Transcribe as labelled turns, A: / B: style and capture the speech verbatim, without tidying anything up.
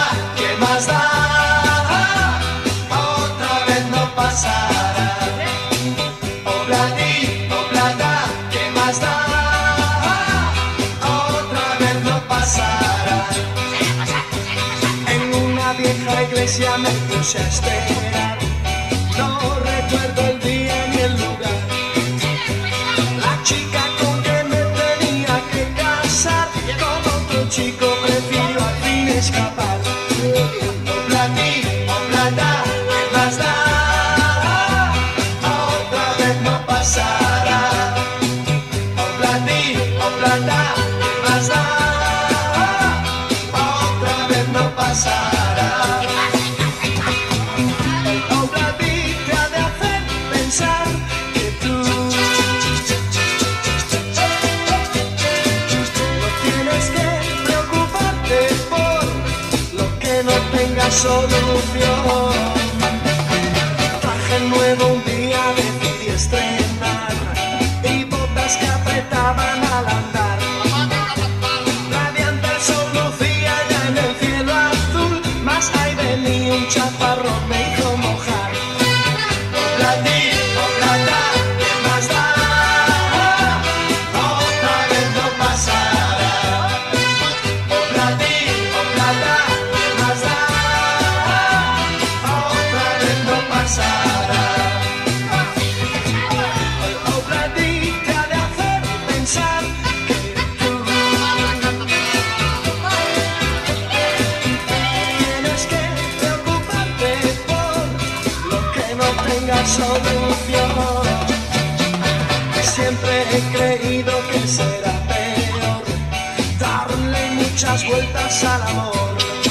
A: ¿qué más da? Otra vez no pasará. Obladi, oblada, ¿qué más da? Otra vez no pasará. En una vieja iglesia me puse a esperar. No recuerdo el día ni el lugar. La chica con que me tenía que casar, con otro chico prefirió al fin escapar. Obladi, oblada, ¿qué más da? Otra vez no pasará. Obladi, oblada, ¿qué más da? Otra vez no pasará. El obladi te ha de hacer pensar que tú no tienes que preocuparte por lo que no tenga solución. Traje nuevo un día decidí estrenar y botas que apretaban al andar. Radiante el sol lucía ya en el cielo azul, mas ahí venía un chaparrón, me hizo mojar. Obladi, oblada, ¿qué más da? Otra vez no pasará. Obladi, oblada, ¿qué más da? Otra vez no pasará. El obladi te ha de hacer pensar que tú tienes que preocuparte por lo que no tenga solución. Siempre he creído que será peor darle muchas vueltas al amor.